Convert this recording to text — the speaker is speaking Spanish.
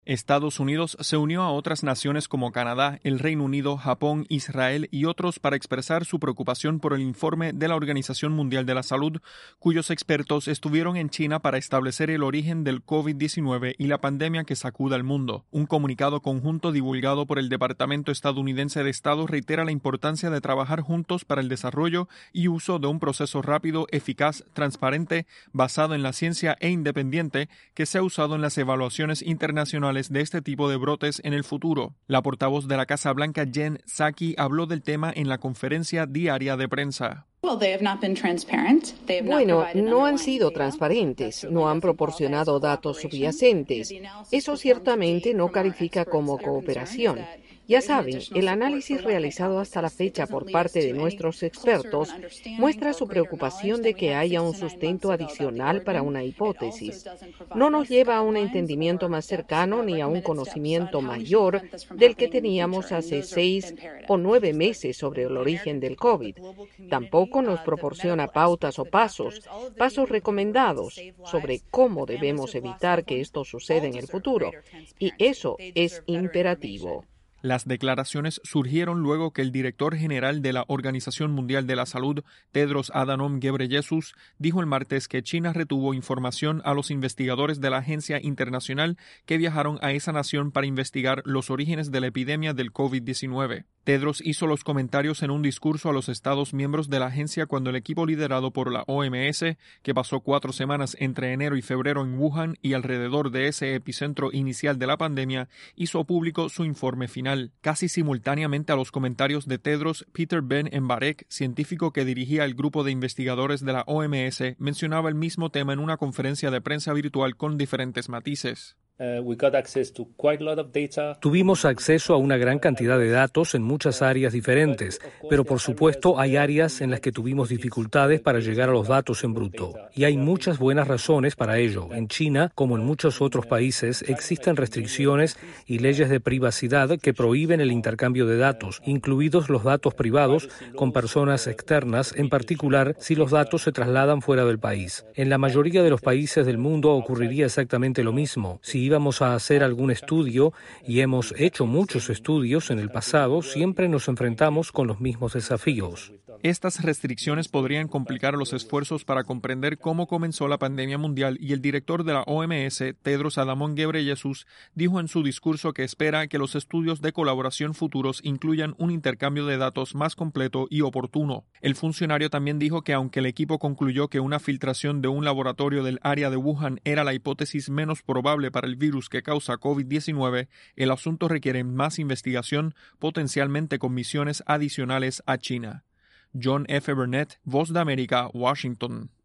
Estados Unidos se unió a otras naciones como Canadá, el Reino Unido, Japón, Israel y otros para expresar su preocupación por el informe de la Organización Mundial de la Salud, cuyos expertos estuvieron en China para establecer el origen del COVID-19 y la pandemia que sacude al mundo. Un comunicado conjunto divulgado por el Departamento estadounidense de Estado reitera la importancia de trabajar juntos para el desarrollo y uso de un proceso rápido, eficaz, transparente, basado en la ciencia e independiente que sea usado en las evaluaciones internacionales de este tipo de brotes en el futuro. La portavoz de la Casa Blanca, Jen Psaki, habló del tema en la conferencia diaria de prensa. Bueno, no han sido transparentes, no han proporcionado datos subyacentes. Eso ciertamente no califica como cooperación. Ya saben, el análisis realizado hasta la fecha por parte de nuestros expertos muestra su preocupación de que haya un sustento adicional para una hipótesis. No nos lleva a un entendimiento más cercano ni a un conocimiento mayor del que teníamos hace 6 o 9 meses sobre el origen del COVID. Tampoco nos proporciona pautas o pasos recomendados sobre cómo debemos evitar que esto suceda en el futuro. Y eso es imperativo. Las declaraciones surgieron luego que el director general de la Organización Mundial de la Salud, Tedros Adhanom Ghebreyesus, dijo el martes que China retuvo información a los investigadores de la agencia internacional que viajaron a esa nación para investigar los orígenes de la epidemia del COVID-19. Tedros hizo los comentarios en un discurso a los Estados miembros de la agencia cuando el equipo liderado por la OMS, que pasó 4 semanas entre enero y febrero en Wuhan y alrededor de ese epicentro inicial de la pandemia, hizo público su informe final. Casi simultáneamente a los comentarios de Tedros, Peter Ben-Embarek, científico que dirigía el grupo de investigadores de la OMS, mencionaba el mismo tema en una conferencia de prensa virtual con diferentes matices. Tuvimos acceso a una gran cantidad de datos en muchas áreas diferentes, pero por supuesto hay áreas en las que tuvimos dificultades para llegar a los datos en bruto. Y hay muchas buenas razones para ello. En China, como en muchos otros países, existen restricciones y leyes de privacidad que prohíben el intercambio de datos, incluidos los datos privados con personas externas, en particular si los datos se trasladan fuera del país. En la mayoría de los países del mundo ocurriría exactamente lo mismo. Si íbamos a hacer algún estudio, y hemos hecho muchos estudios en el pasado, siempre nos enfrentamos con los mismos desafíos. Estas restricciones podrían complicar los esfuerzos para comprender cómo comenzó la pandemia mundial y el director de la OMS, Tedros Adhanom Ghebreyesus, dijo en su discurso que espera que los estudios de colaboración futuros incluyan un intercambio de datos más completo y oportuno. El funcionario también dijo que aunque el equipo concluyó que una filtración de un laboratorio del área de Wuhan era la hipótesis menos probable para el virus que causa COVID-19, el asunto requiere más investigación, potencialmente con misiones adicionales a China. John F. Burnett, Voz de América, Washington.